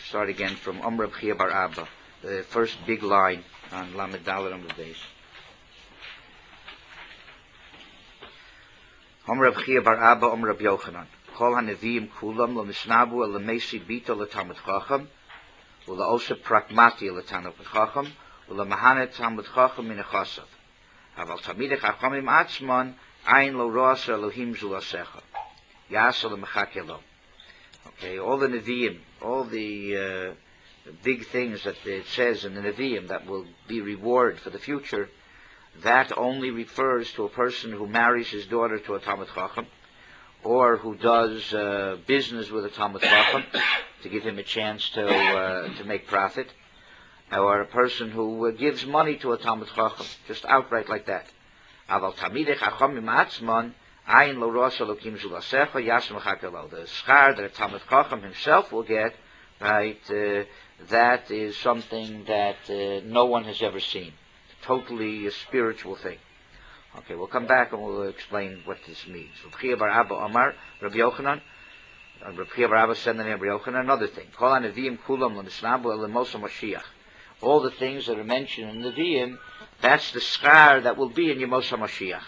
start again from Reb Chia bar Abba, the first big line on Lamed Dalet Amud Beis. Reb Chia bar Abba, Reb Yochanan. Kol haneviim kulam lo nisnabu el lemesi bito letalmid chacham, ula osa pragmati letalmid chacham, ula mahanet talmid chacham min achasav. Aval tamidei chachamim atzman ayin lo roasa Elohim zulasecha. Yasa lemechake lo. Okay, all the Nevi'im, all the big things that it says in the Nevi'im that will be reward for the future, that only refers to a person who marries his daughter to a Talmid Chacham, or who does business with a Talmid Chacham to give him a chance to make profit, or a person who gives money to a Talmid Chacham, just outright like that. Aval Tamidei Chachamim Atzman Ayin lo rosa Elokim zulasecha yasem chakelo. The schar that a Talmid Chacham himself will get, right, that is something that no one has ever seen. Totally a spiritual thing. Okay, we'll come back and we'll explain what this means. Reb Chia bar Abba Omar, Reb Yochanan, Reb Chia bar Abba said to Reb Yochanan another thing. Kol haneviim kulam lo nisnabu el lemosa Mashiach. All the things that are mentioned in the Nevi'im, that's the schar that will be in Yemosa Mashiach.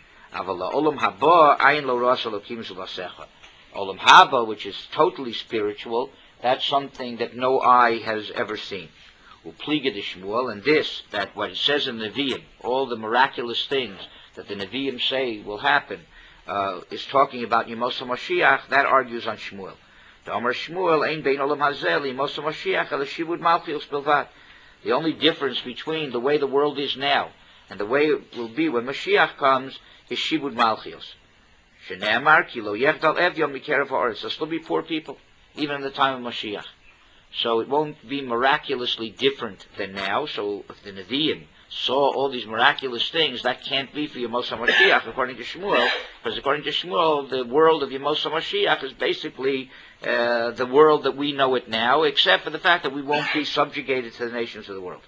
Olam haba ayin lo roasa Elokim zulasecha. Olam haba, which is totally spiritual, that's something that no eye has ever seen. Upliga de Shmuel, and this, that what it says in the Nevi'im, all the miraculous things that the Nevi'im say will happen, is talking about Yemosa Mashiach. That argues on Shmuel. The Amar Shmuel ein bein olam hazeh Yemosa Mashiach el shivud malchus bilvad. The only difference between the way the world is now and the way it will be when Mashiach comes is Shibud Malchios. Shene'amar ki lo yechdal evyom mikerav ha'aretz. There'll still be poor people, even in the time of Mashiach. So it won't be miraculously different than now. So if the Nevi'im saw all these miraculous things, that can't be for Yemosa Mashiach, according to Shmuel, because according to Shmuel, the world of Yemosa Mashiach is basically the world that we know it now, except for the fact that we won't be subjugated to the nations of the world.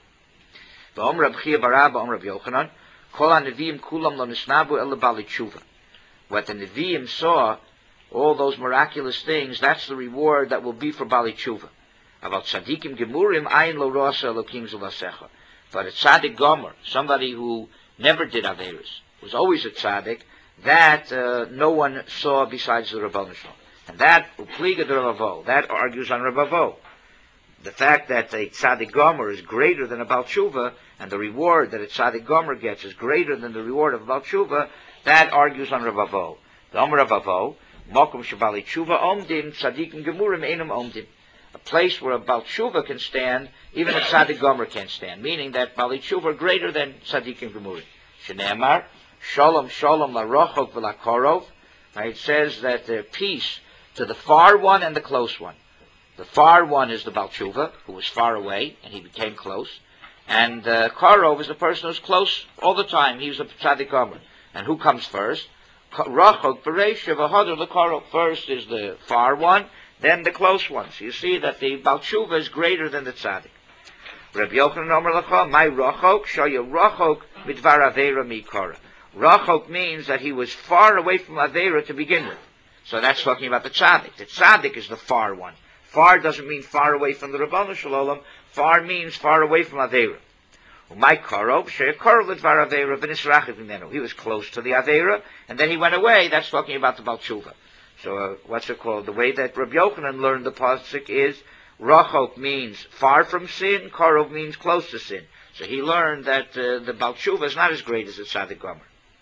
Reb Chia bar Abba, Reb Yochanan, Kol haneviim kulam lo nisnabu el lebali tshuva. What the Nevi'im saw, all those miraculous things, that's the reward that will be for Bali Tshuva. About tzadikim gemurim ayin lo roasa Elokim zulasecha. But a tzadik gomer, somebody who never did averos, was always a tzadik, that no one saw besides the Rebbeinu Shalom. And that upliga de Ravo, that argues on Ravo. The fact that a tzaddik gomer is greater than a Bal Tshuva, and the reward that a tzaddik gomer gets is greater than the reward of a Bal Tshuva, that argues on Ravo. The Omer Ravo, mokum shebali tshuva omdim, tzadikim gemurim einam omdim. A place where a Bal Tshuva can stand, even a tzaddik gomer can't stand. Meaning that Bali Tshuva are greater than tzadikim gemurim. Shene'amar, shalom shalom la rochok v'la korov. It says that peace to the far one and the close one. The far one is the Bal Tshuva, who was far away, and he became close. And Karov is the person who's close all the time. He's a tzaddik gomer. And who comes first? Rachok Bereisha v'Hadar l'Karov. First is the far one, then the close one. So you see that the Bal Tshuva is greater than the tzaddik. Rabbi Yochanan Omer Lacha, my Rachok, Shaya Rachok midvar Aveira mikara. Rachok means that he was far away from Aveira to begin with. So that's talking about the tzaddik. The tzaddik is the far one. Far doesn't mean far away from the Rebbeinu Shalom. Far means far away from Aveira. My Karov, Sheyakarov Lidvar Aveira, V'nisrachiv Mimenu. He was close to the Aveira, and then he went away. That's talking about the Bal Tshuva. So what's it called? The way that Rabbi Yochanan learned the pasuk is Rachok means far from sin, Karov means close to sin. So he learned that the Bal Tshuva is not as great as the Tzaddik Gomer.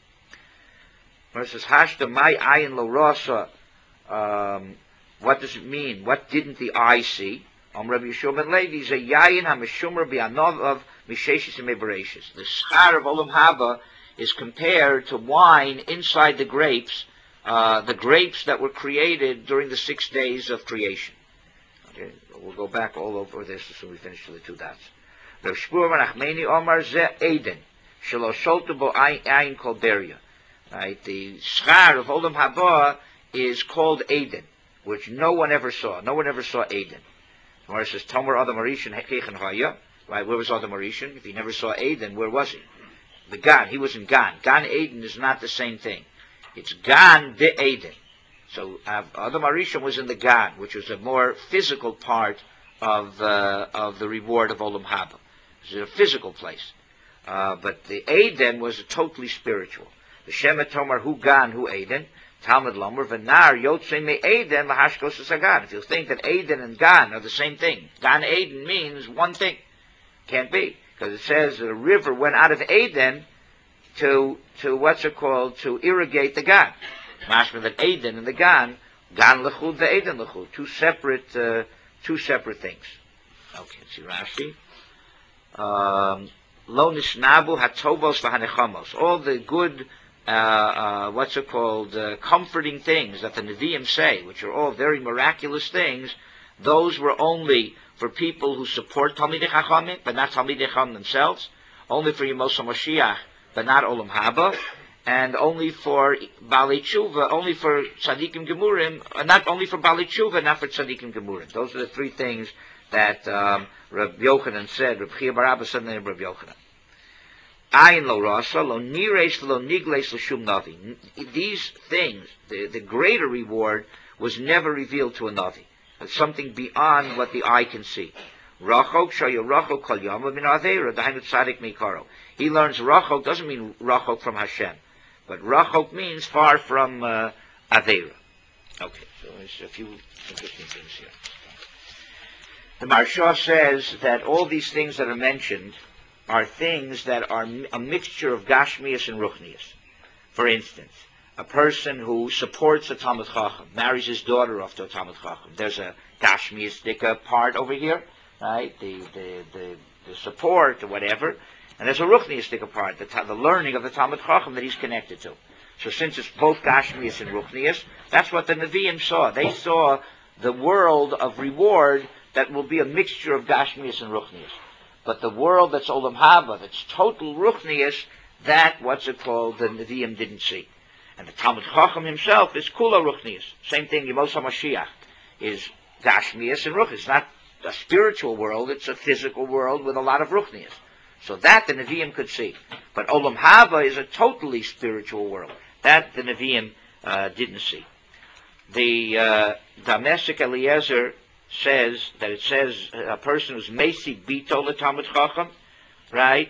Versus Hashta Mai Ayin Lo Rasa. What does it mean? What didn't the eye see? Rabbi Yeshua ben Levi is a yayin hameshumar bi'anov of misheshis and mebereshis. The schar of Olam Haba is compared to wine inside the grapes that were created during the 6 days of creation. Okay, we'll go back all over this as we finish the two dots. Rav Shmuel ben Achmeni Omar ze Eden shelo sholtu bo ayin kol beria. Right, the schar of Olam Haba is called Eden, which no one ever saw. No one ever saw Eden. Where it says, Tomer Adam Arishan Hekechan Haya. Right, where was Adam Arishan? If he never saw Eden, where was he? The Gan. He was in Gan. Gan Eden is not the same thing. It's Gan de Eden. So Adam Arishan was in the Gan, which was a more physical part of the reward of Olam Haba. It's a physical place. But the Eden was totally spiritual. The Shema Tomar Hu Gan Hu Eden, Talmud Lomer, V'nar Yotzei Me Eden Lahashkos Sagan. If you think that Eden and Gan are the same thing, Gan Eden means one thing. Can't be. Because it says the river went out of Eden to to irrigate the Gan. Mashma that Eden and the Gan Lechud, the Eden Lechud, two separate things. Okay, see Rashi. Lo nishnabu hatovos v'hanechamos. All the good, comforting things that the Nevi'im say, which are all very miraculous things, those were only for people who support Talmidei Chachamim, but not Talmidei Chacham themselves, only for Yemos HaMashiach, but not Olam Haba, and only for Balei Tshuva, only for Tzadikim Gemurim, not only for Balei Tshuva, not for Tzadikim Gemurim. Those are the three things that Reb Yochanan said, Reb Chia bar Abba said in Reb Yochanan. Ayin lo rasa, lo niresh, lo niglesh, lo shum navi. These things, the greater reward, was never revealed to a navi. It's something beyond what the eye can see. Rachok shaya rachok kol yama min aveira, dahainu tzadik meikaro. He learns rachok doesn't mean rachok from Hashem, but rachok means far from aveira. Okay, so there's a few interesting things here. The Maharsha says that all these things that are mentioned are things that are a mixture of Gashmias and Ruchnias. For instance, a person who supports a Talmid Chacham, marries his daughter off to a Talmid Chacham. There's a Gashmiastic part over here, right? The support or whatever. And there's a Ruchniastic part, the learning of the Talmid Chacham that he's connected to. So since it's both Gashmias and Ruchnias, that's what the Nevi'im saw. They saw the world of reward that will be a mixture of Gashmias and Ruchnias. But the world that's Olam Haba, that's total Ruchnias, that, the Nevi'im didn't see. And the Talmid Chacham himself is Kula Ruchnias. Same thing, Yemos HaMashiach is Gashmias and Ruchnias. It's not a spiritual world, it's a physical world with a lot of Ruchnias. So that the Nevi'im could see. But Olam Haba is a totally spiritual world. That the Nevi'im didn't see. The Damesik Eliezer says that it says a person who's Mesig Bito Talmid Chacham, right?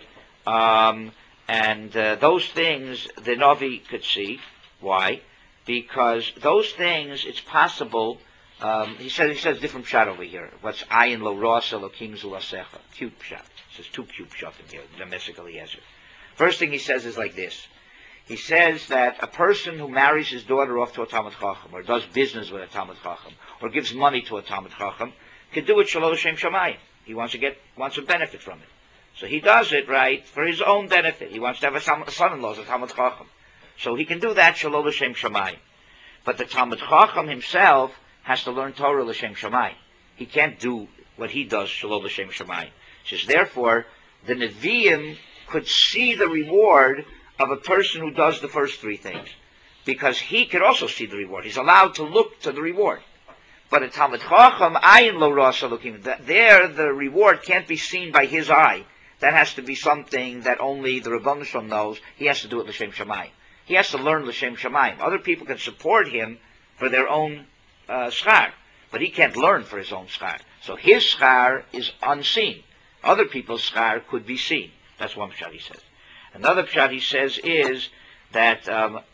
And those things the Navi could see. Why? Because those things, it's possible. He says different pshat over here. What's ayin lo rasa lo kim zulasecha? Cute pshat. It says two cute pshat in here. Damesik Eliezer. First thing he says is like this. He says that a person who marries his daughter off to a Talmid Chacham, or does business with a Talmid Chacham, or gives money to a Talmid Chacham, can do it shalom l'shem shamayim. He wants to benefit from it. So he does it, right, for his own benefit. He wants to have a son-in-law as a Talmid Chacham. So he can do that shalom l'shem shamayim. But the Talmid Chacham himself has to learn Torah l'shem shamayim. He can't do what he does shalom l'shem shamayim. He says, therefore, the Nevi'im could see the reward of a person who does the first three things, because he could also see the reward. He's allowed to look to the reward. But a Talmid Chacham, ayin lo rasa looking, there the reward can't be seen by his eye. That has to be something that only the Rebbeinu Shalom knows. He has to do it l'shem shamayim. He has to learn l'shem shamayim. Other people can support him for their own schar, but he can't learn for his own schar. So his schar is unseen. Other people's schar could be seen. That's one pshat he says. Another pshat he says is that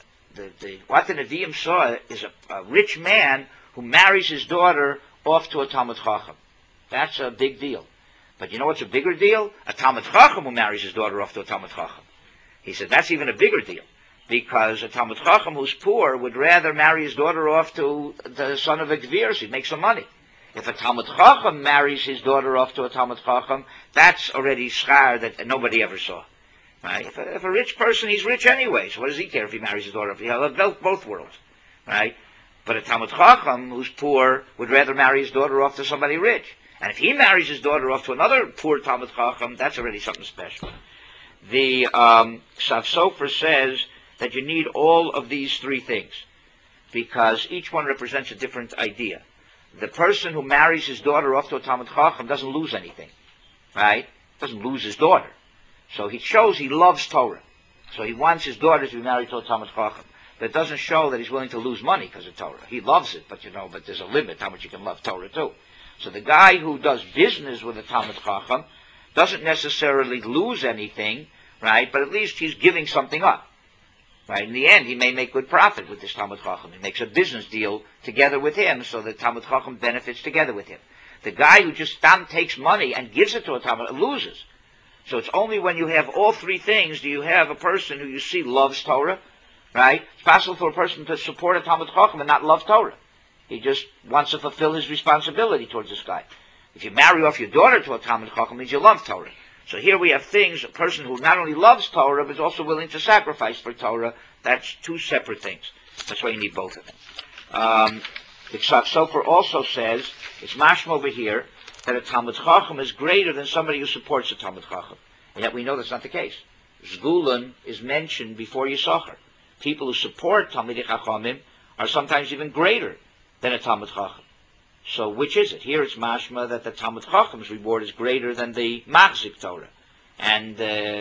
what the Nevi'im saw is a rich man who marries his daughter off to a Talmid Chacham. That's a big deal. But you know what's a bigger deal? A Talmid Chacham who marries his daughter off to a Talmid Chacham. He said that's even a bigger deal, because a Talmid Chacham who's poor would rather marry his daughter off to the son of a Gvir, so he'd make some money. If a Talmid Chacham marries his daughter off to a Talmid Chacham, that's already schar that nobody ever saw. Right? If a rich person, he's rich anyway, so what does he care if he marries his daughter? He'll have both worlds. Right? But a Talmid Chacham who's poor would rather marry his daughter off to somebody rich. And if he marries his daughter off to another poor Talmid Chacham, that's already something special. The Ksav Sofer says that you need all of these three things, because each one represents a different idea. The person who marries his daughter off to a Talmid Chacham doesn't lose anything. Right? Doesn't lose his daughter. So he shows he loves Torah. So he wants his daughter to be married to a Talmid Chacham. But it doesn't show that he's willing to lose money because of Torah. He loves it, but there's a limit how much you can love Torah too. So the guy who does business with a Talmud Chacham doesn't necessarily lose anything, right? But at least he's giving something up, right? In the end, he may make good profit with this Talmud Chacham. He makes a business deal together with him, so the Talmud Chacham benefits together with him. The guy who just takes money and gives it to a Talmud loses. So it's only when you have all three things do you have a person who you see loves Torah, right? It's possible for a person to support a Talmud Chacham and not love Torah. He just wants to fulfill his responsibility towards this guy. If you marry off your daughter to a Talmud Chacham, it means you love Torah. So here we have things, a person who not only loves Torah, but is also willing to sacrifice for Torah. That's two separate things. That's why you need both of them. The Ksat Sofer also says, it's mashma over here, that a Talmud Chacham is greater than somebody who supports a Talmud Chacham. And yet we know that's not the case. Zvulun is mentioned before Yisachar. People who support Talmidei Chachamim are sometimes even greater than a Talmud Chacham. So which is it? Here it's mashma that the Talmud Chacham's reward is greater than the Machzik Torah. And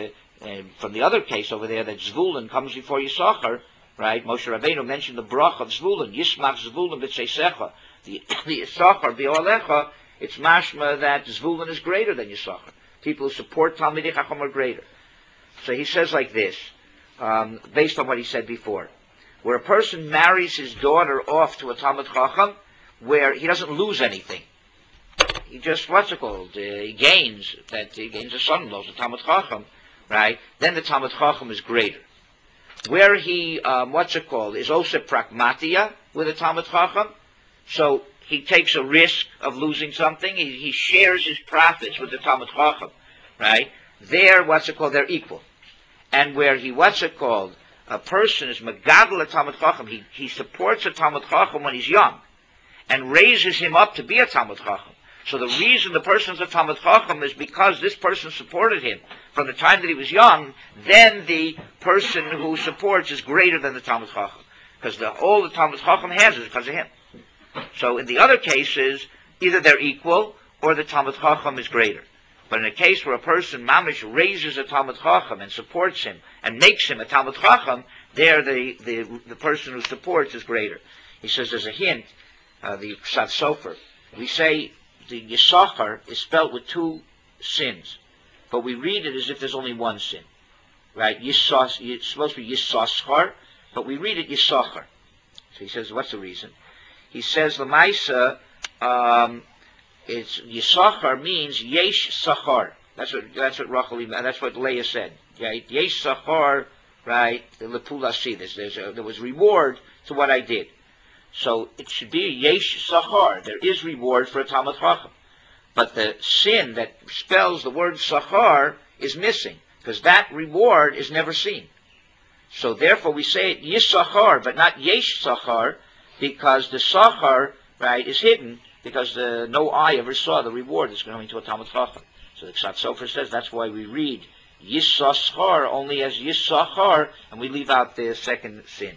from the other case over there, that Zvulun comes before Yisachar, right? Moshe Rabbeinu mentioned the brach of Zvulun, Yismach Zvulun b'tzeisecha. The Yisachar b'olecha, it's mashma that Zvulun is greater than Yisachar. People who support Talmidei Chacham are greater. So he says like this, based on what he said before. Where a person marries his daughter off to a Talmud Chacham, where he doesn't lose anything. He just, he gains a son-in-law, a Talmud Chacham, right? Then the Talmud Chacham is greater. Where he, is also pragmatia with a Talmud Chacham, so he takes a risk of losing something, he shares his profits with the Talmud Chacham, right? There, they're equal. And where he, a person is megadol a Talmud Chacham, he supports a Talmud Chacham when he's young, and raises him up to be a Talmud Chacham. So the reason the person's a Talmud Chacham is because this person supported him from the time that he was young. Then the person who supports is greater than the Talmud Chacham, because all the Talmud Chacham has is because of him. So in the other cases, either they're equal or the Talmud Chacham is greater. But in a case where a person mamish raises a Talmud Chacham and supports him and makes him a Talmud Chacham, there the person who supports is greater. He says as a hint, the Ksat Sofer, we say the Yisachar is spelled with two sins, but we read it as if there's only one sin, right? It's supposed to be Yisachar, but we read it Yisachar. So he says, what's the reason? He says Lamaisa, it's Yisachar means Yesh Sachar. That's what Leah said. Right? Yesh Sachar, right? The Lepulasi. There was reward to what I did. So it should be Yesh Sachar. There is reward for a Talmud Chacham. But the sin that spells the word Sachar is missing, because that reward is never seen. So therefore we say it Yisachar, but not Yesh Sachar, because the Sachar, right, is hidden, because no eye ever saw the reward that's going to a Talmud Chacham. So the Ksat Sofer says that's why we read Yisachar only as Yisachar, and we leave out the second sin.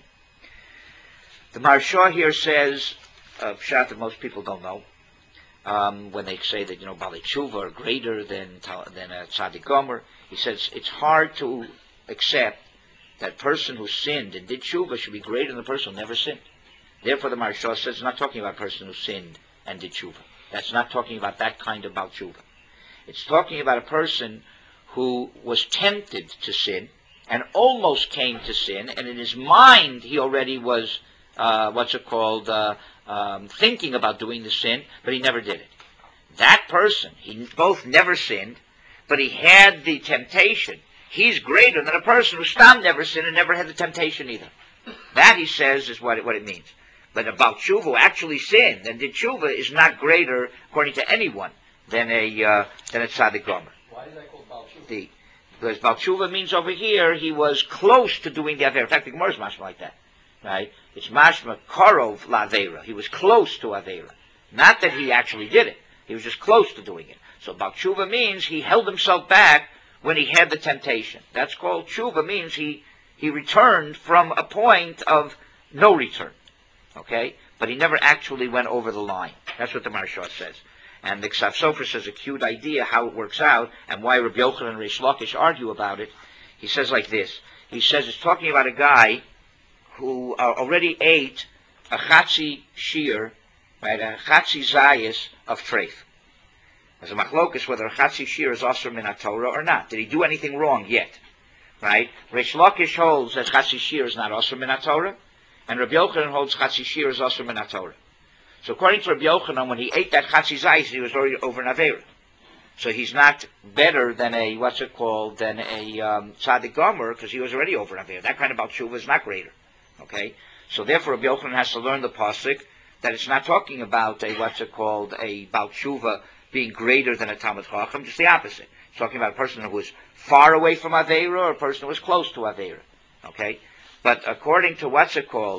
The Maharsha here says, pshat that most people don't know, when they say that, Balei Tshuva are greater than a Tzaddik Gomer, he says it's hard to accept that person who sinned and did Tshuva should be greater than the person who never sinned. Therefore the Maharsha says it's not talking about a person who sinned and did Tshuva. That's not talking about that kind of Baal Tshuva. It's talking about a person who was tempted to sin and almost came to sin, and in his mind he already was thinking about doing the sin, but he never did it. That person, he both never sinned, but he had the temptation. He's greater than a person who never sinned and never had the temptation either. That, he says, is what it means. But a Baal Tshuva who actually sinned and did Tshuva is not greater, according to anyone, than a Tzaddik Gomer. Why is that called Baal Tshuva? Because Baal Tshuva means over here he was close to doing the Avera. In fact, the Gemara is mashma like that. Right? It's mashma karov la'avera. He was close to avera. Not that he actually did it. He was just close to doing it. So Baal Tshuva means he held himself back when he had the temptation. That's called Tshuva, means he returned from a point of no return. Okay? But he never actually went over the line. That's what the Maharsha says. And the Ksat Sofer says a cute idea how it works out and why Rabbi Yochanan and Reish Lakish argue about it. He says like this. He says it's talking about a guy who already ate a chatzi shear right? A chatzi zayis of treif. As a machlokus, whether a chatzi shir is osur min Torah or not. Did he do anything wrong yet? Right? Reish Lakish holds that chatzi shir is not osur min Torah, and Rabbi Yochanan holds chatzi shir is osur min Torah. So according to Rabbi Yochanan, when he ate that chatzi zayis, he was already over an avera. So he's not better than a, than a tzaddik gomer, because he was already over an avera. That kind of Baal Tshuva is not greater. Okay? So therefore Rabbi Yochanan has to learn the pasuk that it's not talking about a, a Baal Tshuva being greater than a Talmid Chacham, just the opposite. It's talking about a person who was far away from avera or a person who was close to avera. Okay? But according to Reish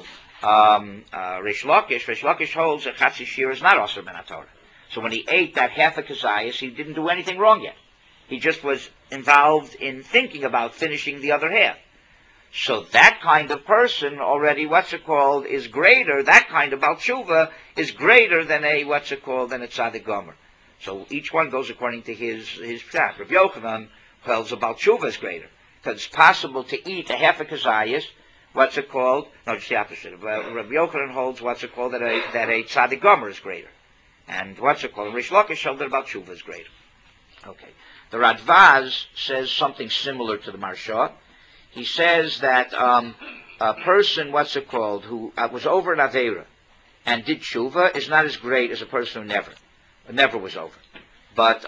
Lakish holds that chatzi shir is not osur min Torah. So when he ate that half a kazayas, he didn't do anything wrong yet. He just was involved in thinking about finishing the other half. So that kind of person already, is greater, that kind of Baal Tshuva is greater than a, than a tzaddik gomer. So each one goes according to his pshat. Rabbi Yochanan holds a Baal Tshuva is greater. Because it's possible to eat a half a kazayas, no, just the opposite. Rabbi Yochanan holds, that a tzaddik gomer is greater. And Rish Lakish held that about Tshuva is greater. Okay. The Radvaz says something similar to the Marsha. He says that a person, who was over an Aveira and did Tshuva is not as great as a person who never was over. But,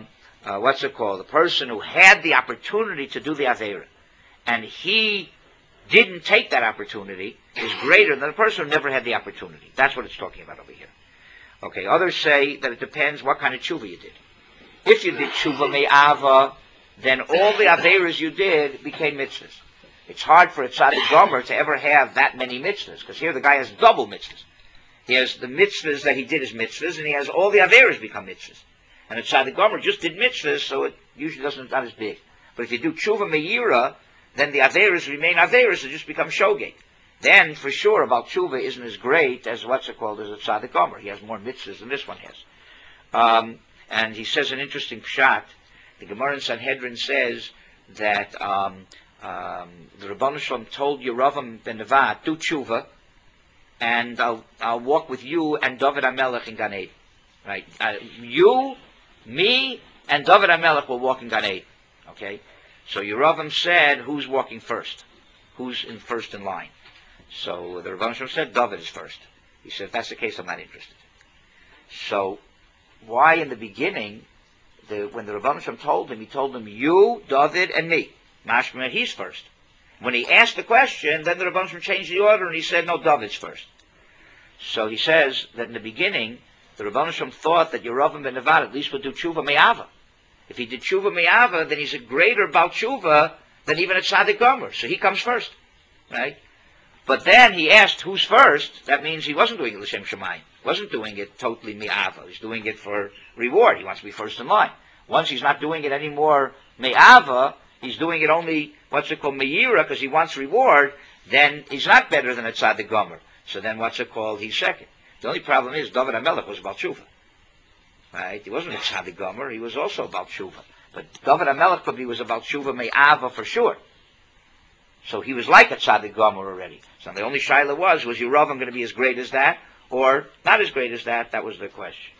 a person who had the opportunity to do the Aveira and he didn't take that opportunity is greater than a person who never had the opportunity. That's what it's talking about over here. Okay, others say that it depends what kind of tshuva you did. If you did tshuva me'ava, then all the averas you did became mitzvahs. It's hard for a tzaddik gomer to ever have that many mitzvahs, because here the guy has double mitzvahs. He has the mitzvahs that he did as mitzvahs, and he has all the averas become mitzvahs. And a tzaddik gomer just did mitzvahs, so it usually not as big. But if you do tshuva me'ira, then the averas remain averas, it just become shogeg. Then, for sure, Baal Tshuva isn't as great as as a tzaddik gomer. He has more mitzvahs than this one has. And he says an interesting pshat. The Gemara in Sanhedrin says that the Rebbeinu Shalom told Yeravam ben Nevat, do tshuva, and I'll walk with you and David HaMelech in Gan Eden. Right? You, me, and David HaMelech will walk in Gan Eden. Okay? So Yeravam said, who's walking first? Who's first in line? So the Rebbeinu Shalom said, David is first. He said, if that's the case, I'm not interested. So why in the beginning, when the Rebbeinu Shalom told him, he told him, you, David, and me. Mashma, he's first. When he asked the question, then the Rebbeinu Shalom changed the order, and he said, no, David's first. So he says that in the beginning, the Rebbeinu Shalom thought that Yeravam ben Nevat at least would do tshuva me'ava. If he did tshuva me'ava, then he's a greater Baal Tshuva than even a tzaddik gomer. So he comes first. Right? But then he asked who's first. That means he wasn't doing it l'shem shamayim. He wasn't doing it totally me'ava. He's doing it for reward. He wants to be first in line. Once he's not doing it anymore me'ava, he's doing it only, me'ira, because he wants reward, then he's not better than a tzaddik gomer. So then he's second. The only problem is David HaMelech was Baal Tshuva. Right? He wasn't a tzaddik gomer. He was also Baal Tshuva. But David HaMelech probably was a Baal Tshuva me'ava for sure. So he was like a tzaddik gomer already. So the only shaila was Yeravam going to be as great as that, or not as great as that? That was the question.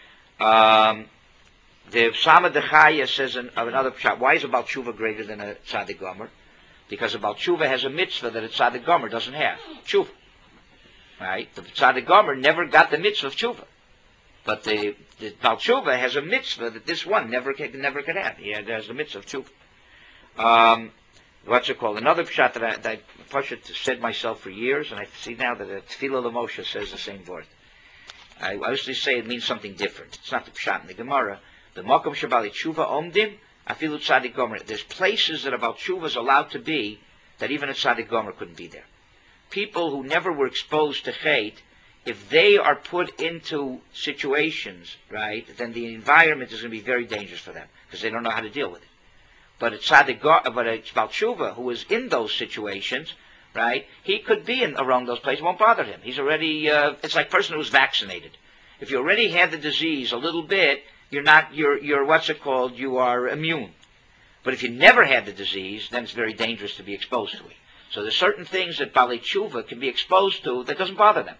The Samad Dechaya says another pshat. Why is a Baal Tshuva greater than a tzaddik gomer? Because a Baal Tshuva has a mitzvah that a tzaddik gomer doesn't have. Tshuva. Right? The tzaddik gomer never got the mitzvah of tshuva. But the Baal Tshuva has a mitzvah that this one never could have. He has the mitzvah of tshuva. Another pshat that I said myself for years, and I see now that a Tefillah L'Moshe says the same word. I used to say it means something different. It's not the pshat in the Gemara. The Makom Shabali Tshuva Omdim, Afilu Tzaddik Gomer. There's places that about Tshuva is allowed to be that even a Tzaddik Gomer couldn't be there. People who never were exposed to Chait, if they are put into situations, right, then the environment is going to be very dangerous for them because they don't know how to deal with it. But it's Baal Tshuva who is in those situations, right? He could be around those places. It won't bother him. He's already. It's like a person who's vaccinated. If you already had the disease a little bit, you're not. You're You are immune. But if you never had the disease, then it's very dangerous to be exposed to it. So there's certain things that Baalei Tshuva can be exposed to that doesn't bother them.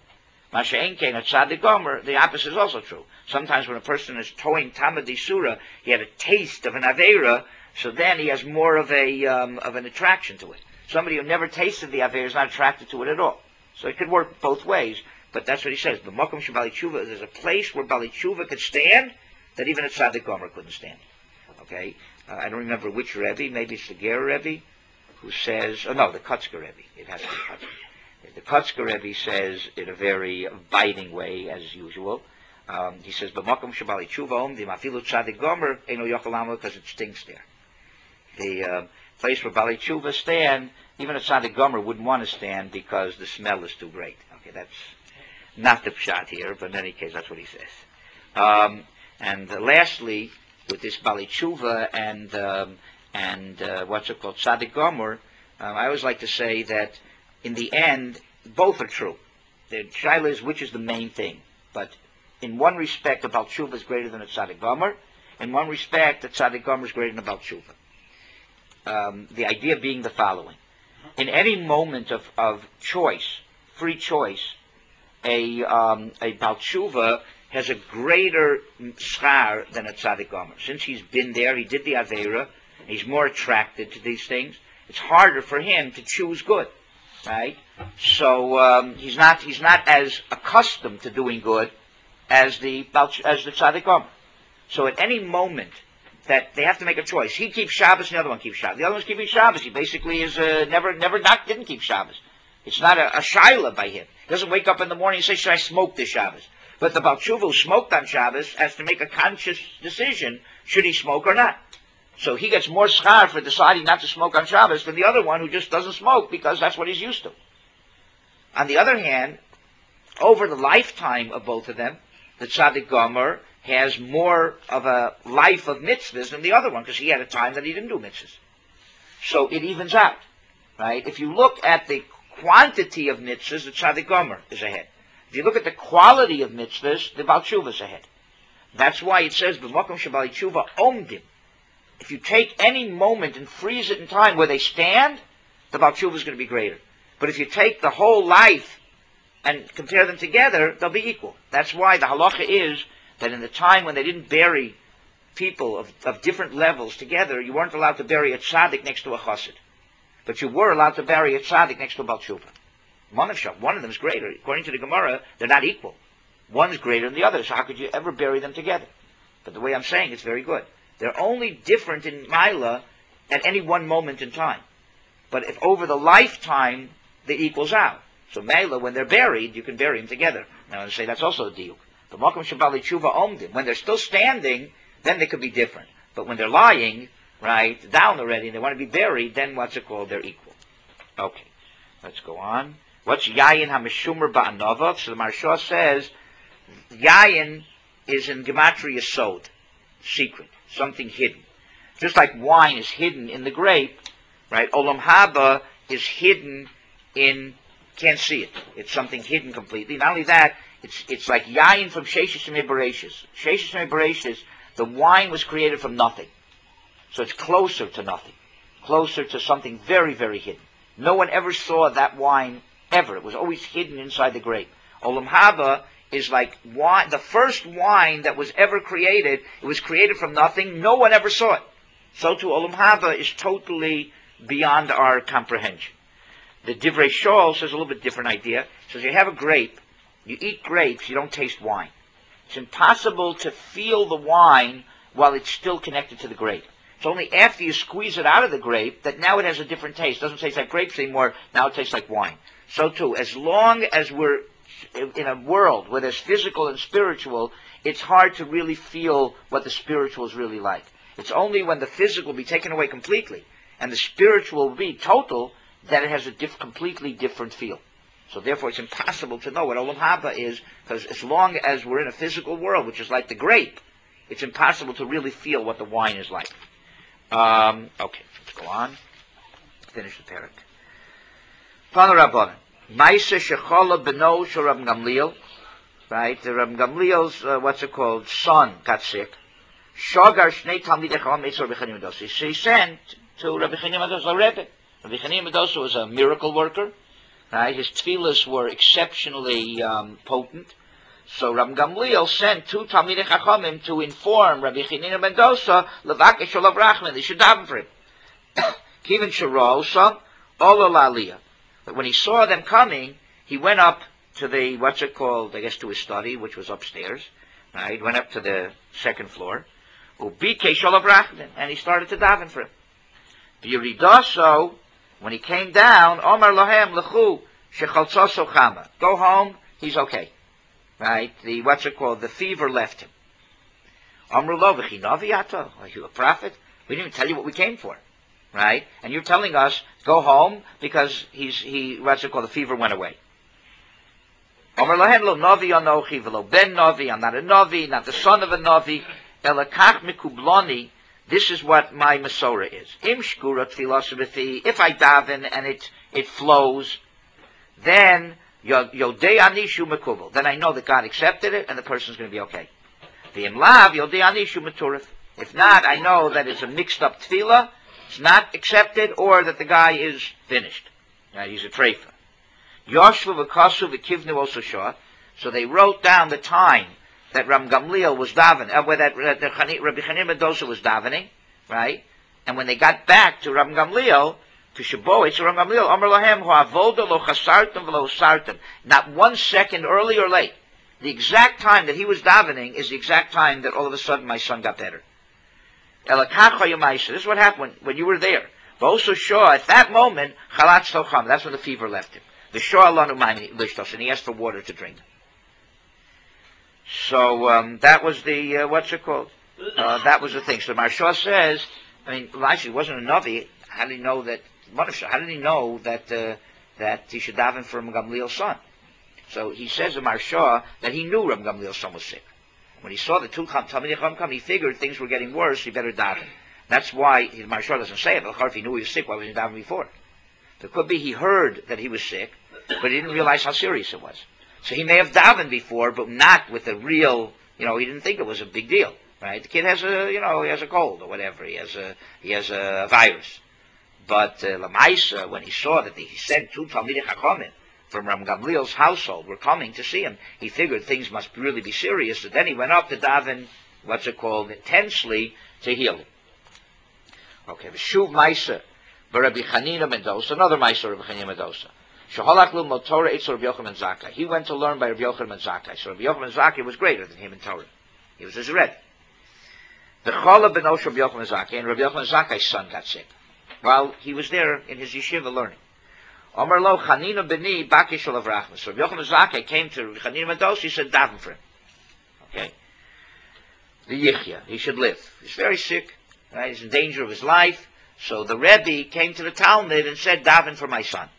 Masha'en Kain at Tzadik Gomer, the opposite is also true. Sometimes when a person is towing Tamad Surah, he had a taste of an Aveira, so then he has more of an attraction to it. Somebody who never tasted the Aveira is not attracted to it at all. So it could work both ways, but that's what he says. The Mokum Shabali Tshuva, there's a place where Bali Tshuva could stand that even a Tzadik Gomer couldn't stand. Okay? I don't remember which Rebbe, maybe it's the Ger Rebbe, who says, the Kotzker Rebbe. It has to be Kotzker. The Kotzker Rebbe says in a very biting way, as usual. He says, "B'makom shabali tshuva the mafilu tzadik gomer eno yochel because it stinks there." The place where Bali Tshuva stand, even a tzadik gomer wouldn't want to stand because the smell is too great. Okay, that's not the pshat here, but in any case, that's what he says. And lastly, with this Bali Tshuva and what's it called, Tzadik Gomer, I always like to say that in the end, both are true. The shaila is which is the main thing. But in one respect, a Bal Tshuva is greater than a Tzadik Gomer. In one respect, a Tzadik Gomer is greater than a Bal Tshuva. The idea being the following. In any moment of choice, free choice, a Bal Tshuva has a greater schar than a Tzadik Gomer. Since he's been there, he did the Aveira, he's more attracted to these things, it's harder for him to choose good, right? So he's not as accustomed to doing good as the Tzadik Gomer. So at any moment that they have to make a choice, he keeps Shabbos and the other one keeps Shabbos. The other one's keeping Shabbos. He basically is didn't keep Shabbos. It's not a shaila by him. He doesn't wake up in the morning and say, should I smoke this Shabbos? But the Bal Tshuva who smoked on Shabbos has to make a conscious decision, should he smoke or not. So he gets more schar for deciding not to smoke on Shabbos than the other one who just doesn't smoke because that's what he's used to. On the other hand, over the lifetime of both of them, the Tzadik Gomer has more of a life of mitzvahs than the other one because he had a time that he didn't do mitzvahs. So it evens out, right? If you look at the quantity of mitzvahs, the Tzadik Gomer is ahead. If you look at the quality of mitzvahs, the Bal Tshuva is ahead. That's why it says, "B'makom shabali tshuva omdim." If you take any moment and freeze it in time where they stand, the Bal Tshuva is going to be greater. But if you take the whole life and compare them together, they'll be equal. That's why the halacha is that in the time when they didn't bury people of different levels together, you weren't allowed to bury a tzaddik next to a chassid. But you were allowed to bury a tzaddik next to a Bal Tshuva. One of them is greater. According to the Gemara, they're not equal. One is greater than the other, so how could you ever bury them together? But the way I'm saying it's very good. They're only different in Maila at any one moment in time. But if over the lifetime, they equals out. So Maila, when they're buried, you can bury them together. Now I say that's also a diuk. But Makom Shabali Tshuva Omdim, when they're still standing, then they could be different. But when they're lying, right, down already, and they want to be buried, then what's it called? They're equal. Okay, let's go on. What's Yayin HaMeshumer Ba'anova? So the Maharsha says, Yayin is in Gematria Sod, secret, something hidden. Just like wine is hidden in the grape, right? Olam Haba is hidden can't see it. It's something hidden completely. Not only that, it's like Yayin from Sheshes and Bereshis. Sheshes and Bereshis, the wine was created from nothing. So it's closer to nothing. Closer to something very, very hidden. No one ever saw that wine ever. It was always hidden inside the grape. Olam Haba is like wine, the first wine that was ever created. It was created from nothing. No one ever saw it. So too, Olam Haba is totally beyond our comprehension. The Divrei Shaul says a little bit different idea. It says you have a grape, you eat grapes, you don't taste wine. It's impossible to feel the wine while it's still connected to the grape. It's only after you squeeze it out of the grape that now it has a different taste. It doesn't taste like grapes anymore, now it tastes like wine. So too, as long as we're in a world where there's physical and spiritual, it's hard to really feel what the spiritual is really like. It's only when the physical will be taken away completely and the spiritual will be total that it has a completely different feel. So therefore it's impossible to know what Olam Haba is, because as long as we're in a physical world, which is like the grape, it's impossible to really feel what the wine is like. Okay, let's go on. Finish the parak. Tana Rabbanan. Maisa Shechola Beno Shel Rab Gamliel. Right, the Rab Gamliel's, son got sick. Shogar Shnei Talmidei Chacham Meitzer Rabbi Chanina ben Dosa. She sent to Rabbi Chanina ben Dosa, Rebbe. Rabbi Chanina ben Dosa was a miracle worker. Right? His tefillas were exceptionally potent. So Rabbi Gamliel sent two Talmidei Chachamim to inform Rabbi Chanina ben Dosa, Levakesh olav rachman, they should daven for him. Kivin Sharosa, Ola Laliyah. But when he saw them coming, he went up to the, what's it called, I guess to his study, which was upstairs. Right? Went up to the second floor. Ubikesh olav rachman, and he started to daven for him. V'yiridaso, when he came down, Omar Lohem Lechu, Shechaltzoso Chama. Go home, he's okay. Right? What's it called? The fever left him. Amru lo v'chinavi ata. Are you a prophet? We didn't even tell you what we came for. Right? And you're telling us, go home, because what's it called? The fever went away. Amar lohen lo navi anochi v'lo ben navi. I'm not a navi, not the son of a navi. Elakach mikubloni. This is what my Masorah is. Im shkura tfilas b'thi. If I daven and it flows, then Yodei Anishu Mekubal. Then I know that God accepted it and the person's going to be okay. The Imlav Yodei Anishu Meturif. If not, I know that it's a mixed up tefillah, it's not accepted, or that the guy is finished. He's a treifa. Yoshlu v'kasu v'kivnu osashah. So they wrote down the time that Ram Gamliel was davening, where that Rabbi Chanina ben Dosa was davening, right? And when they got back to Ram Gamliel, to Shaboit, so Ram Gamliel, Amar Lahem, Ho'avoda lo chasartem v'lo sartem. Not 1 second early or late. The exact time that he was davening is the exact time that all of a sudden my son got better. This is what happened when you were there. Also Shah, at that moment, Chalatz Tocham, that's when the fever left him. The Shah Alanu Ma'ini Lishtos, and he asked for water to drink. So that was the, what's it called? That was the thing. So Maharsha says, I mean, actually, it wasn't a Navi. How did he know that? How did he know that he should daven for Ram Gamliel's son? So he says to Maharsha that he knew Ram Gamliel's son was sick. When he saw the two Talmidei Chacham come, he figured things were getting worse. He better daven. That's why Maharsha doesn't say it. If he knew he was sick, why wasn't he davening before? It could be he heard that he was sick, but he didn't realize how serious it was. So he may have davened before, but not with a real, he didn't think it was a big deal, right? The kid has he has a cold or whatever. He has a virus. But Lamaisa, when he saw that he sent two Talmidei Chachamim from Ram Gamliel's household were coming to see him, he figured things must really be serious. So then he went up to daven, intensely to heal him. Okay, the Shuv Maisa, Rabbi Chanina ben Dosa, another Maisa Rabbi Chanina ben Dosa. He went to learn by Rabbi Yochanan ben Zakkai. So Rabbi Yochanan ben Zakkai was greater than him in Torah. He was his Rebbe. The Chala ben Osher Rabbi Yochanan ben Zakkai, and Rabbi Yochanan ben Zakkai's son got sick while he was there in his yeshiva learning. Omar lo Chanina beni bakish olav rachmas. So Rabbi Yochanan ben Zakkai came to Rabbi Chanina ben Dosa. He said, daven for him. Okay. The Yichya, he should live. He's very sick. Right? He's in danger of his life. So the Rebbe came to the Talmud and said, daven for my son.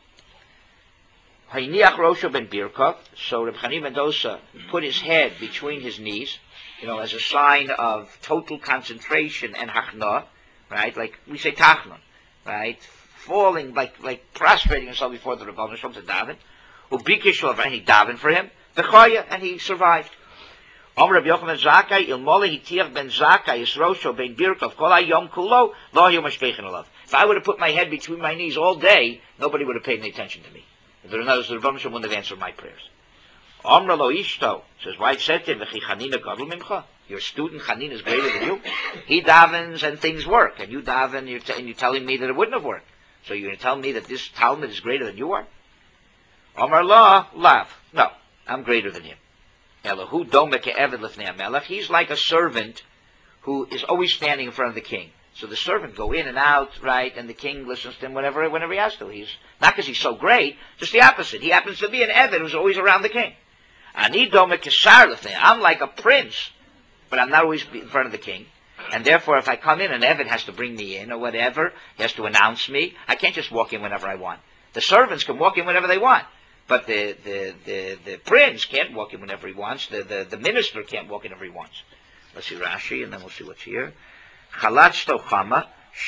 Hayniach Rosho ben Birkov. So Rabbi Chanina ben Dosa put his head between his knees, as a sign of total concentration and hachna, right? Like we say tachnon, right? Falling, like prostrating himself before the Rebbe Shalom to daven. Ubikish and he davened for him. V'chaya, and he survived. Om Rabbi Yochanan Zakkai ilmole hitiach ben Zakkai is Rosho ben Birkov kol hayom kulo lo hayom mashpechen alav. If I would have put my head between my knees all day, nobody would have paid any attention to me. The Rebbe Shalom wouldn't have answered my prayers. Omra lo ishto says, why said to him, Chanina gadol mimcha? Your student Chanina is greater than you. He davens and things work, and you daven and you're telling me that it wouldn't have worked. So you're going to tell me that this Talmud is greater than you are? Omar la lav. No, I'm greater than him. Elahu domeke eved lefnei hamelech. He's like a servant who is always standing in front of the king. So the servant go in and out, right, and the king listens to him whenever he has to. He's not because he's so great, just the opposite. He happens to be an eved who's always around the king. Ani domeke sar lefnei. I'm like a prince, but I'm not always in front of the king. And therefore, if I come in, an eved has to bring me in or whatever. He has to announce me. I can't just walk in whenever I want. The servants can walk in whenever they want. But the prince can't walk in whenever he wants. The minister can't walk in whenever he wants. Let's see Rashi, and then we'll see what's here. Chalatzto chama.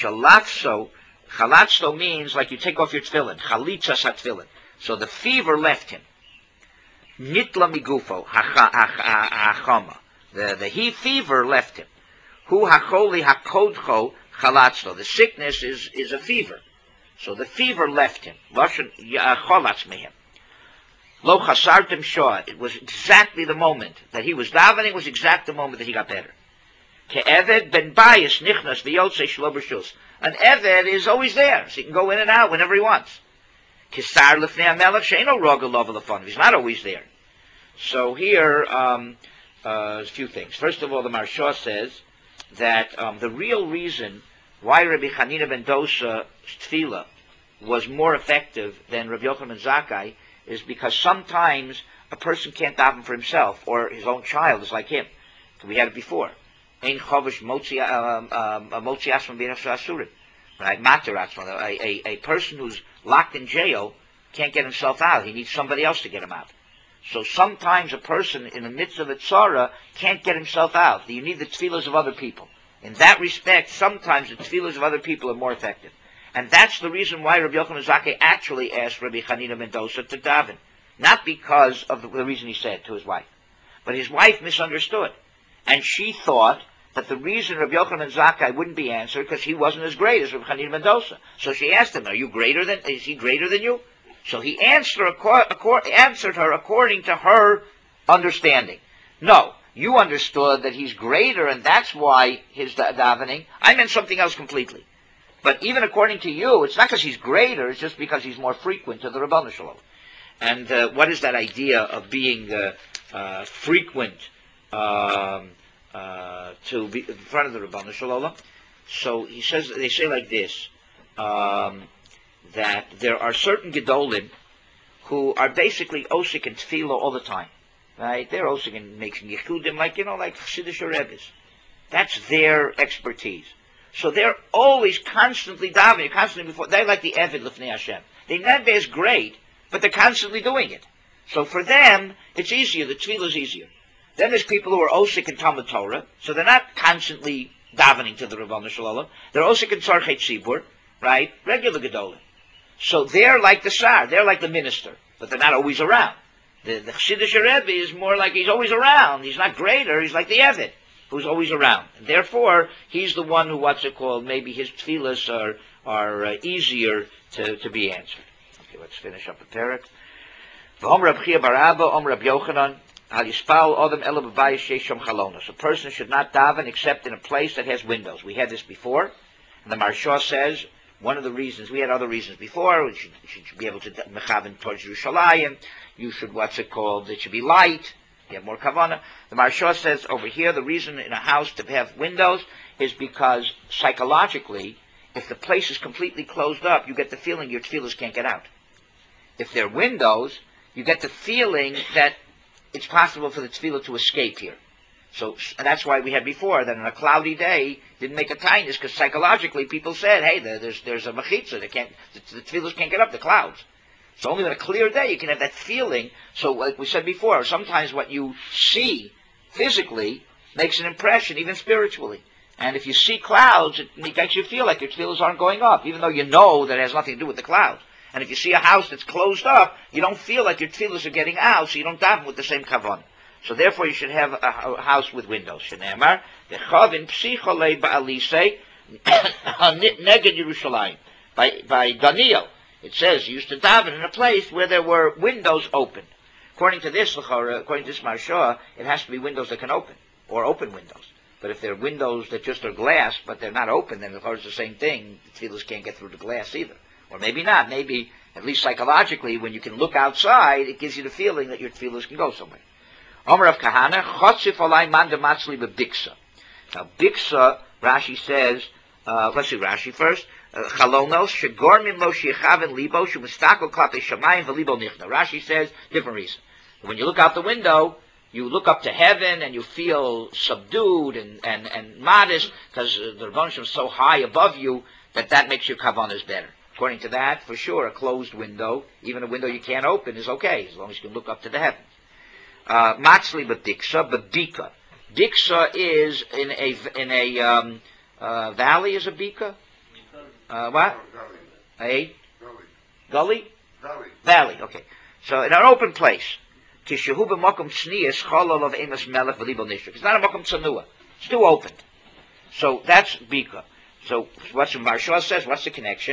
Chalatzto means like you take off your tefillin. Chalitzas ha-tefillin. So the fever left him. Nitla migufo hachama. The fever left him. Hu hacholi hakodcho chalatzto. The sickness is a fever. So the fever left him. Lashon cholatz mehem. Lo chasartem shah. It was exactly the moment that he was davening. Was exact the moment that he got better. Ke'eved ben bayis nichnas v'yotzei shlo b'shus. An eved is always there, so he can go in and out whenever he wants. Kisar lefnei hamelech she'eno roga lova lefanov. He's not always there. So here, a few things. First of all, the Maharsha says that the real reason why Rabbi Chanina ben Dosa tefillah was more effective than Rabbi Yochanan ben Zakkai is because sometimes a person can't daven for himself, or his own child is like him. We had it before. Ein chovish motzi asman b'nafsho asurim. Right? Mater atzman. A person who's locked in jail can't get himself out. He needs somebody else to get him out. So sometimes a person in the midst of a tzara can't get himself out. You need the tefillahs of other people. In that respect, sometimes the tefillahs of other people are more effective. And that's the reason why Rabbi Yochanan Zakkai actually asked Rabbi Chanina ben Dosa to daven. Not because of the reason he said to his wife. But his wife misunderstood. And she thought that the reason Rabbi Yochanan Zakkai wouldn't be answered because he wasn't as great as Rabbi Chanina ben Dosa. So she asked him, is he greater than you? So he answered her according to her understanding. No, you understood that he's greater and that's why his davening. I meant something else completely. But even according to you, it's not because he's greater, it's just because he's more frequent to the Rabbanu Shalom. And what is that idea of being frequent to be in front of the Rabbanu Shalom? So he says, they say like this, that there are certain Gedolim who are basically osik and tefillah all the time. Right? They're osik and making yichudim, like Chassidish Rebbes. That's their expertise. So they're always constantly davening, constantly before. They're like the Eved Lifnei Hashem. They're not as great, but they're constantly doing it. So for them, it's easier. The tefillah is easier. Then there's people who are osik in Talmud Torah, so they're not constantly davening to the Rabbanu Shalom. They're osik in Tzarchei Tzibur, right? Regular Gedolim. So they're like the Sar, they're like the minister, but they're not always around. The Chassidish Rebbe is more like he's always around. He's not greater, he's like the Eved, who's always around. And therefore, he's the one who, maybe his tefillahs are easier to be answered. Okay, let's finish up the parak. V'hom Rab Chia bar Abba, Om Rab Yochanan, Al Yispal Odom Ela B'bayis Shesham Chalonos. A person should not daven except in a place that has windows. We had this before, and the Maharsha says, one of the reasons, we had other reasons before, you should be able to mechaven towards Yerushalayim, you should, it should be light, you have more kavanah. The Maharsha says over here, the reason in a house to have windows is because psychologically, if the place is completely closed up, you get the feeling your tefillahs can't get out. If there are windows, you get the feeling that it's possible for the tefillah to escape here. So that's why we had before that on a cloudy day didn't make a tinus, because psychologically people said, hey, there's a mechitza, the tefillahs can't get up the clouds. So only on a clear day you can have that feeling. So like we said before, sometimes what you see physically makes an impression, even spiritually. And if you see clouds, it makes you feel like your tefillahs aren't going up, even though you know that it has nothing to do with the clouds. And if you see a house that's closed up, you don't feel like your tefillahs are getting out, so you don't daven with the same kavanah. So therefore you should have a house with windows. Shene'emar, Dechavin psicholei ba'alisei neged Yerushalayim. By Daniel, it says you used to daven in a place where there were windows open. According to this Maharsha, it has to be windows that can open, or open windows. But if they're windows that just are glass, but they're not open, then it's the same thing. The tefillahs can't get through the glass either. Or maybe not. Maybe, at least psychologically, when you can look outside, it gives you the feeling that your tefillahs can go somewhere. Omer of Kahana, Chotzif alai man de matzli bebiksa. Now, biksa, Rashi says, let's see Rashi first. Chalonos, shegormim lo shechaven libo, shumistako klape shamayim v'libo nichna. Rashi says, different reason. When you look out the window, you look up to heaven and you feel subdued and modest, because the Rebbeinu is so high above you that makes your kavanas better. According to that, for sure, a closed window, even a window you can't open, is okay, as long as you can look up to the heavens. Matzli b'diksa, b'bika. Diksa is in a valley. Is a bika? What? A gully? Valley. Okay. So in an open place. Kishahu b'makom tznius cholol of emes melech v'libo nishuk. It's not a makom tzanua. It's too open. So that's bika. So what's the Maharsha says? What's the connection?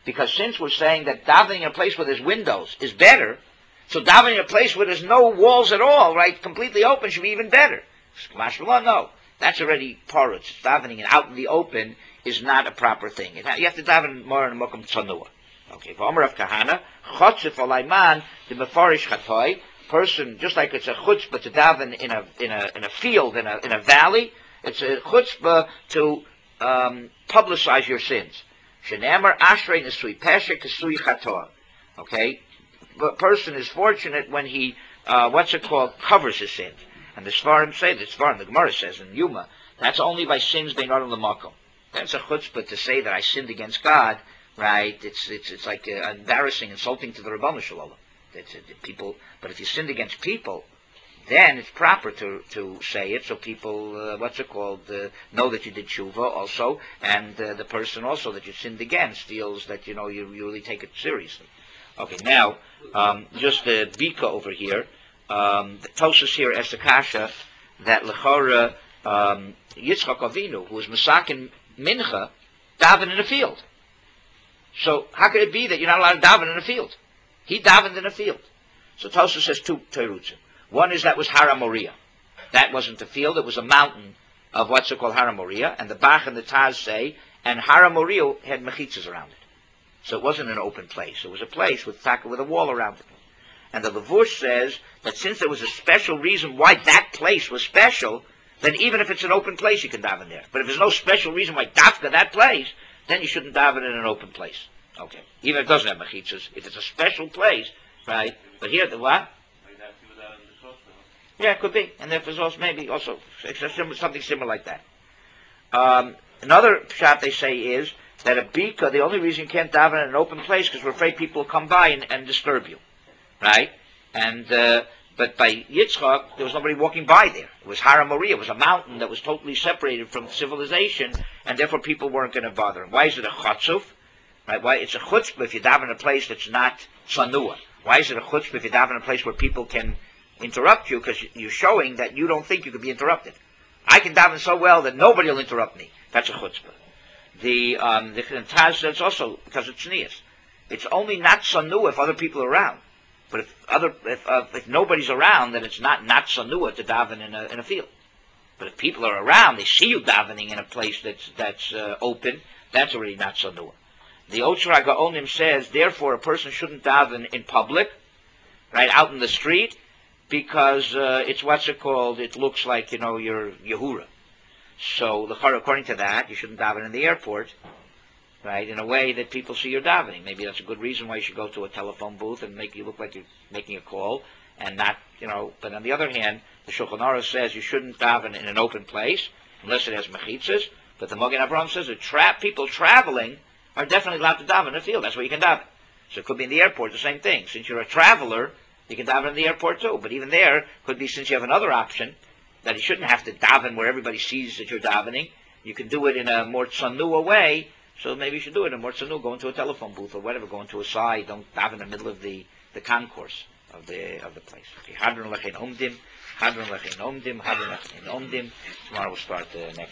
Because since we're saying that davening in a place where there's windows is better, so davening in a place where there's no walls at all, right, completely open, should be even better. No, that's already porous. Davening out in the open is not a proper thing. You have to daven more in a mokum tzanua. Okay, for Omer of Kahana, chotzif alayman the mefarish chatoi, person, just like it's a chutzpah to daven in a field, in a valley, it's a chutzpah to publicize your sins. Shenemer ashrei nesui pesher kesui chatoa. Okay, the person is fortunate when he covers his sins. And the Sfarim say, the Gemara says in Yuma, that's only by sins being out of the makom. That's a chutzpah to say that I sinned against God, right? It's like embarrassing, insulting to the Rabbanu Shalom. People, but if you sinned against people, then it's proper to say it, so people, know that you did tshuva also, and the person also that you sinned against feels that, you really take it seriously. Okay, now, just the Bika over here, the Tosas here as the Kasha, that Lechora, Yitzchak Avinu, who was Masakin Mincha, davened in a field. So, how could it be that you're not allowed to daven in a field? He davened in a field. So Tosas says two terutzim. One is that was Hara Moriah. That wasn't a field, it was a mountain of what's called Hara Moriah, and the Bach and the Taz say, and Hara Moriah had mechitzas around it. So it wasn't an open place. It was a place with a wall around it. And the Levush says that since there was a special reason why that place was special, then even if it's an open place, you can daven there. But if there's no special reason why dafka that place, then you shouldn't daven in an open place. Okay. Even if it doesn't have mechitzas, if it's a special place, right? But here, the what? Yeah, it could be. And there's also maybe also something similar like that. Another pshat they say is that a bika, the only reason you can't daven in an open place because we're afraid people will come by and disturb you, right? And but by Yitzchak, there was nobody walking by there. It was Hara Moriah. It was a mountain that was totally separated from civilization, and therefore people weren't going to bother him. Why is it a chatzuf? Right? Why it's a chutzpah if you daven in a place that's not sanua? Why is it a chutzpah if you daven in a place where people can interrupt you? Because you're showing that you don't think you could be interrupted. I can daven so well that nobody will interrupt me. That's a chutzpah. The Taz says also because it's tznius. It's only not sanua if other people are around. But if nobody's around, then it's not sanua to daven in a field. But if people are around, they see you davening in a place that's open. That's already not sanua. The Otzra Gaonim says, therefore, a person shouldn't daven in public, right out in the street, because it's it looks like you're Yehura. So according to that, you shouldn't daven in the airport, right, in a way that people see you're davening. Maybe that's a good reason why you should go to a telephone booth and make you look like you're making a call, and not, but on the other hand, the Shulchan Aruch says you shouldn't daven in an open place, unless it has mechitzas, but the Magen Avraham says that people traveling are definitely allowed to daven in a field. That's where you can daven. So it could be in the airport, the same thing. Since you're a traveler, you can daven in the airport too. But even there, could be since you have another option, that you shouldn't have to daven where everybody sees that you're davening. You can do it in a more tzanua way. So maybe you should do it in a more tzanua. Go into a telephone booth or whatever. Go into a side. Don't daven in the middle of the concourse of the place. Okay. Hadron lechein omdim. Hadron lechein omdim. Hadron lechein omdim. Tomorrow we'll start the next.